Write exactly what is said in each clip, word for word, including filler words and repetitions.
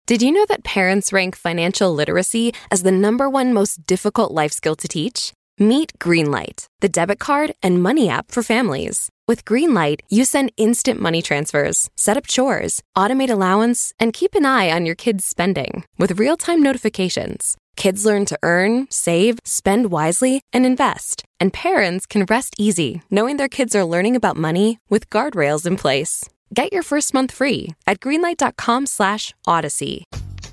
Did you know that parents rank financial literacy as the number one most difficult life skill to teach? Meet Greenlight, the debit card and money app for families. With Greenlight, you send instant money transfers, set up chores, automate allowance, and keep an eye on your kids' spending with real-time notifications. Kids learn to earn, save, spend wisely, and invest. And parents can rest easy knowing their kids are learning about money with guardrails in place. Get your first month free at greenlight.com slash odyssey.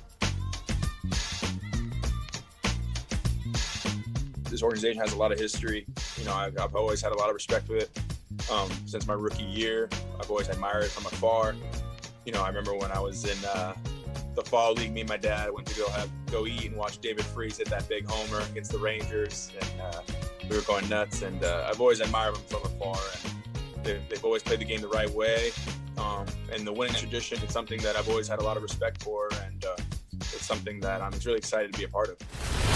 This organization has a lot of history. You know, I've, I've always had a lot of respect for it. Um, since my rookie year, I've always admired it from afar. You know, I remember when I was in uh, the fall league, me and my dad went to go have go eat and watch David Freese hit that big homer against the Rangers, and uh, we were going nuts. And uh, I've always admired them from afar. And they've, they've always played the game the right way. Um, and the winning tradition is something that I've always had a lot of respect for, and uh, it's something that I'm really excited to be a part of.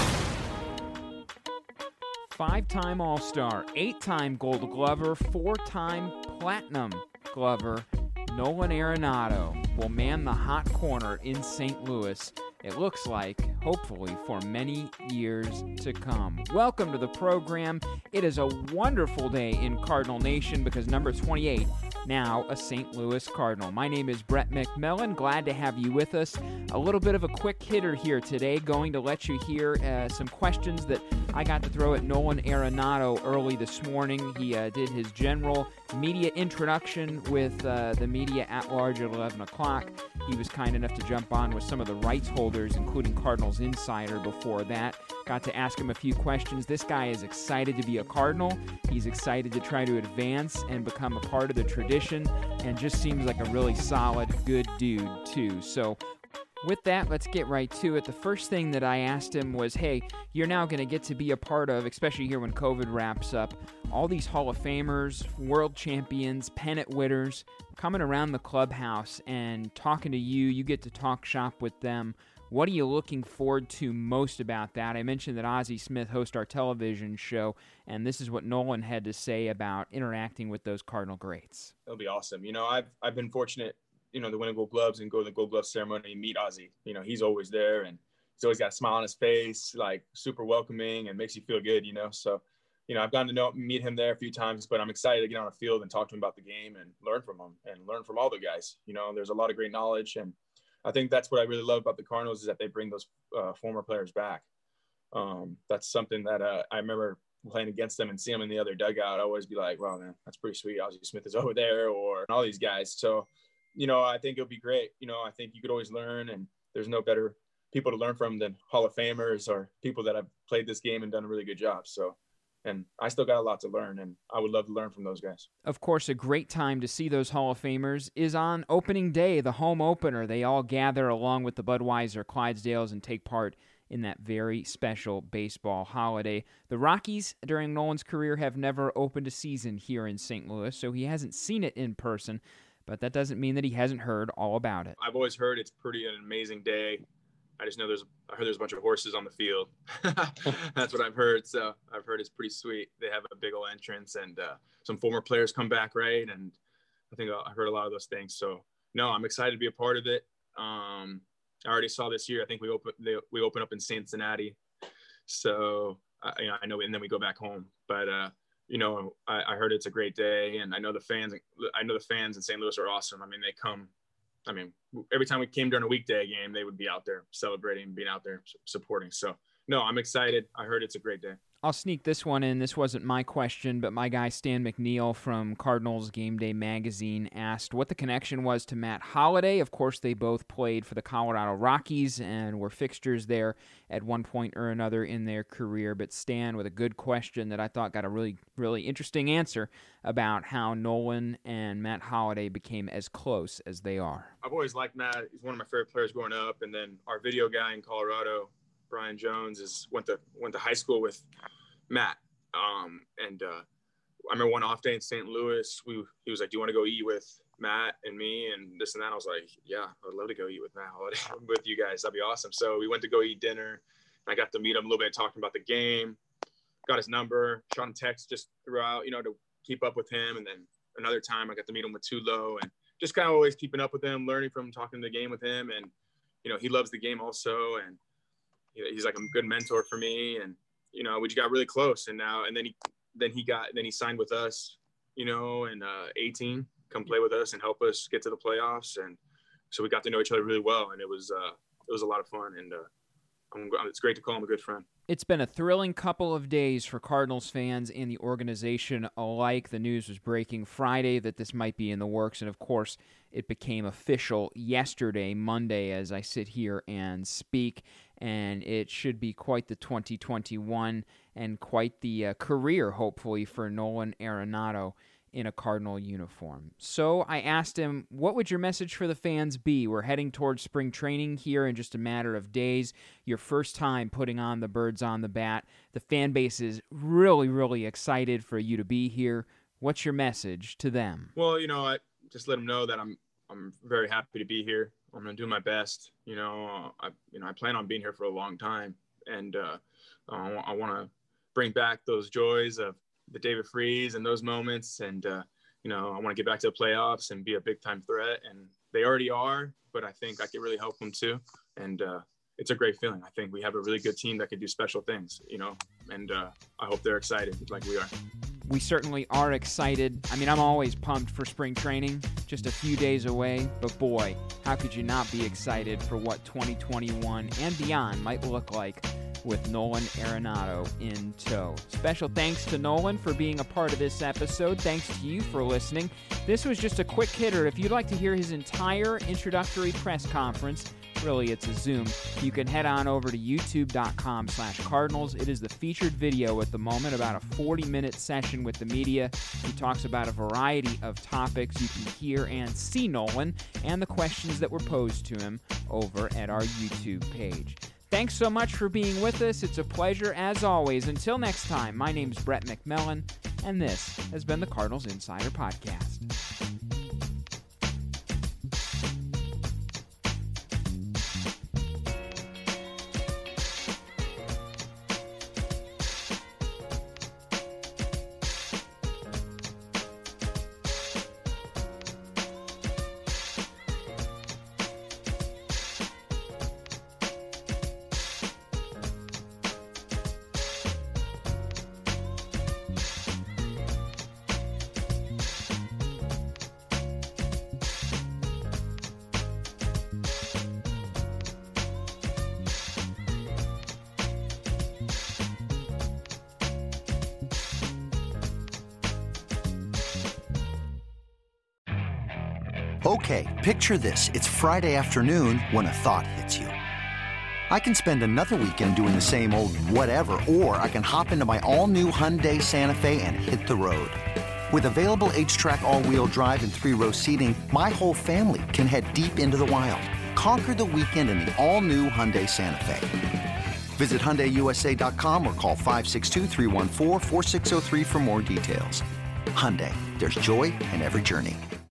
Five-time All-Star, eight-time Gold Glover, four-time Platinum Glover, Nolan Arenado will man the hot corner in Saint Louis, it looks like, hopefully, for many years to come. Welcome to the program. It is a wonderful day in Cardinal Nation because number twenty-eight, now a Saint Louis Cardinal. My name is Brett McMillan. Glad to have you with us. A little bit of a quick hitter here today, going to let you hear uh, some questions that I got to throw at Nolan Arenado early this morning. He uh, did his general media introduction with uh, the media at large at eleven o'clock. He was kind enough to jump on with some of the rights holders, including Cardinals Insider before that. Got to ask him a few questions. This guy is excited to be a Cardinal. He's excited to try to advance and become a part of the tradition, and just seems like a really solid, good dude, too. So with that, let's get right to it. The first thing that I asked him was, hey, you're now going to get to be a part of, especially here when COVID wraps up, all these Hall of Famers, world champions, pennant winners coming around the clubhouse and talking to you. You get to talk shop with them. What are you looking forward to most about that? I mentioned that Ozzie Smith hosts our television show, and this is what Nolan had to say about interacting with those Cardinal greats. It'll be awesome. You know, I've I've been fortunate, you know, to win a Gold Gloves and go to the Gold Glove ceremony and meet Ozzie. You know, he's always there, and he's always got a smile on his face, like super welcoming, and makes you feel good, you know. So, you know, I've gotten to know meet him there a few times, but I'm excited to get on the field and talk to him about the game and learn from him and learn from all the guys. You know, there's a lot of great knowledge, and I think that's what I really love about the Cardinals is that they bring those uh, former players back. Um, that's something that uh, I remember playing against them and seeing them in the other dugout. I always be like, wow, man, that's pretty sweet. Ozzie Smith is over there, or all these guys. So, you know, I think it'll be great. You know, I think you could always learn, and there's no better people to learn from than Hall of Famers or people that have played this game and done a really good job. So, and I still got a lot to learn, and I would love to learn from those guys. Of course, a great time to see those Hall of Famers is on opening day, the home opener. They all gather along with the Budweiser Clydesdales and take part in that very special baseball holiday. The Rockies, during Nolan's career, have never opened a season here in Saint Louis, so he hasn't seen it in person, but that doesn't mean that he hasn't heard all about it. I've always heard it's pretty an amazing day. I just know there's, I heard there's a bunch of horses on the field. That's what I've heard. So I've heard it's pretty sweet. They have a big old entrance, and uh, some former players come back, right? And I think I heard a lot of those things. So no, I'm excited to be a part of it. Um, I already saw this year. I think we open they, we open up in Cincinnati. So uh, you know, I know, and then we go back home. But uh, you know, I, I heard it's a great day, and I know the fans. I know the fans in Saint Louis are awesome. I mean, they come. I mean, every time we came during a weekday game, they would be out there celebrating, being out there supporting. So, no, I'm excited. I heard it's a great day. I'll sneak this one in. This wasn't my question, but my guy Stan McNeil from Cardinals Game Day Magazine asked what the connection was to Matt Holliday. Of course, they both played for the Colorado Rockies and were fixtures there at one point or another in their career. But Stan, with a good question that I thought got a really, really interesting answer about how Nolan and Matt Holliday became as close as they are. I've always liked Matt. He's one of my favorite players growing up. And then our video guy in Colorado, Brian Jones, is went to went to high school with Matt. Um, and uh, I remember one off day in Saint Louis, we he was like, "Do you want to go eat with Matt and me and this and that?" I was like, "Yeah, I'd love to go eat with Matt Holliday with you guys. That'd be awesome." So we went to go eat dinner. I got to meet him a little bit, talking about the game. Got his number, shot him text just throughout, you know, to keep up with him. And then another time I got to meet him with Tulo, and just kind of always keeping up with him, learning from him, talking the game with him. And you know, he loves the game also. And you know, he's like a good mentor for me. And, you know, we just got really close. And now, and then he, then he got, then he signed with us, you know, in uh, eighteen, come play with us and help us get to the playoffs. And so we got to know each other really well. And it was, uh, it was a lot of fun. And uh, I'm, it's great to call him a good friend. It's been a thrilling couple of days for Cardinals fans and the organization alike. The news was breaking Friday that this might be in the works, and of course, it became official yesterday, Monday, as I sit here and speak, and it should be quite the twenty twenty-one and quite the uh, career, hopefully, for Nolan Arenado in a Cardinal uniform. So I asked him, what would your message for the fans be? We're heading towards spring training here in just a matter of days. Your first time putting on the birds on the bat. The fan base is really, really excited for you to be here. What's your message to them? Well, you know, I just let them know that I'm I'm very happy to be here. I'm going to do my best. You know, I you know I plan on being here for a long time, and uh, uh, I want to bring back those joys of the David Freese and those moments. And, uh, you know, I want to get back to the playoffs and be a big time threat. And they already are, but I think I could really help them too. And uh, it's a great feeling. I think we have a really good team that can do special things, you know, and uh, I hope they're excited like we are. We certainly are excited. I mean, I'm always pumped for spring training, just a few days away. But boy, how could you not be excited for what twenty twenty-one and beyond might look like with Nolan Arenado in tow. Special thanks to Nolan for being a part of this episode. Thanks to you for listening. This was just a quick hitter. If you'd like to hear his entire introductory press conference, really it's a Zoom, you can head on over to youtube.com slash Cardinals. It is the featured video at the moment, about a forty-minute session with the media. He talks about a variety of topics. You can hear and see Nolan and the questions that were posed to him over at our YouTube page. Thanks so much for being with us. It's a pleasure as always. Until next time, my name's Brett McMillan, and this has been the Cardinals Insider Podcast. Okay, picture this. It's Friday afternoon when a thought hits you. I can spend another weekend doing the same old whatever, or I can hop into my all-new Hyundai Santa Fe and hit the road. With available H-Track all-wheel drive and three-row seating, my whole family can head deep into the wild. Conquer the weekend in the all-new Hyundai Santa Fe. Visit Hyundai U S A dot com or call five six two, three one four, four six zero three for more details. Hyundai, there's joy in every journey.